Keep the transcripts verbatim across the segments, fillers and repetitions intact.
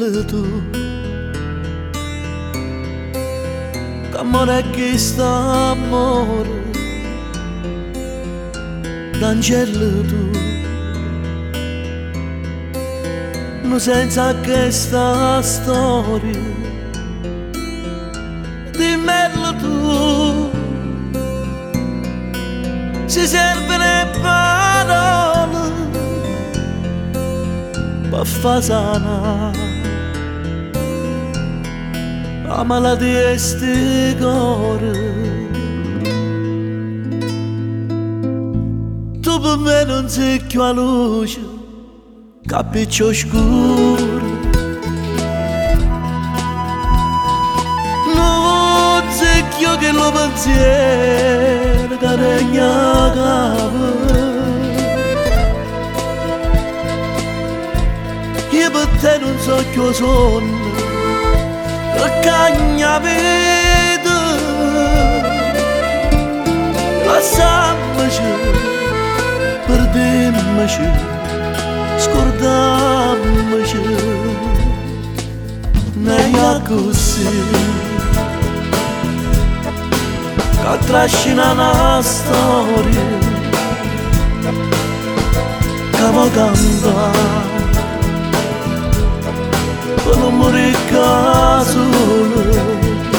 dirle tu che amore è che sta amore d'angelo tu non senza questa storia dimmelo tu si serve le parole per far sanare la malattia e sti cuore. Tu per me non sei più a luce, capicci oscuro. Non sei più che lo pensiero che regna capo. Io per te non so più sonno, che cagna vita. Lasciamoci, perdiamoci, scordiamoci, meglio così, che trascina una storia, che può cantare, per non morire solo.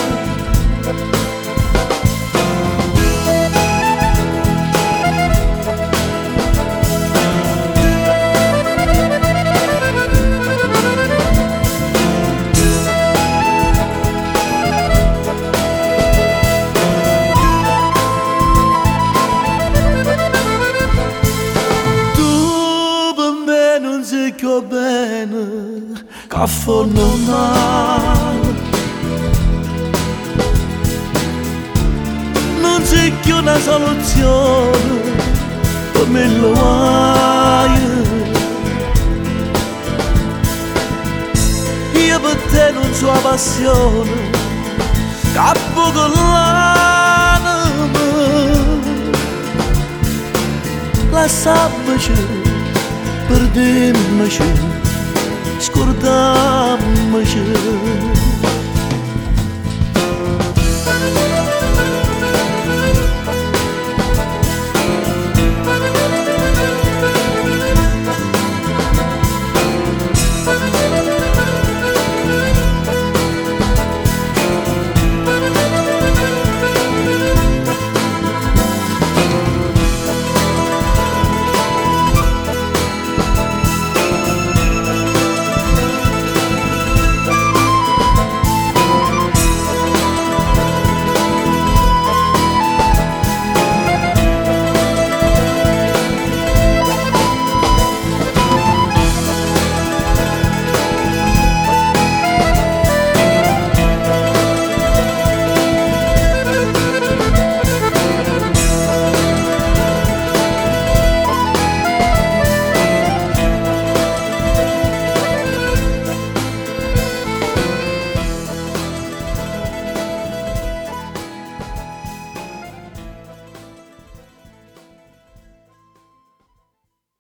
Che bene, che fanno male. Non c'è più una soluzione per me lo hai. Io per te non so la passione che poco l'anima. Lasciamoci, perdiamoci, scordiamoci.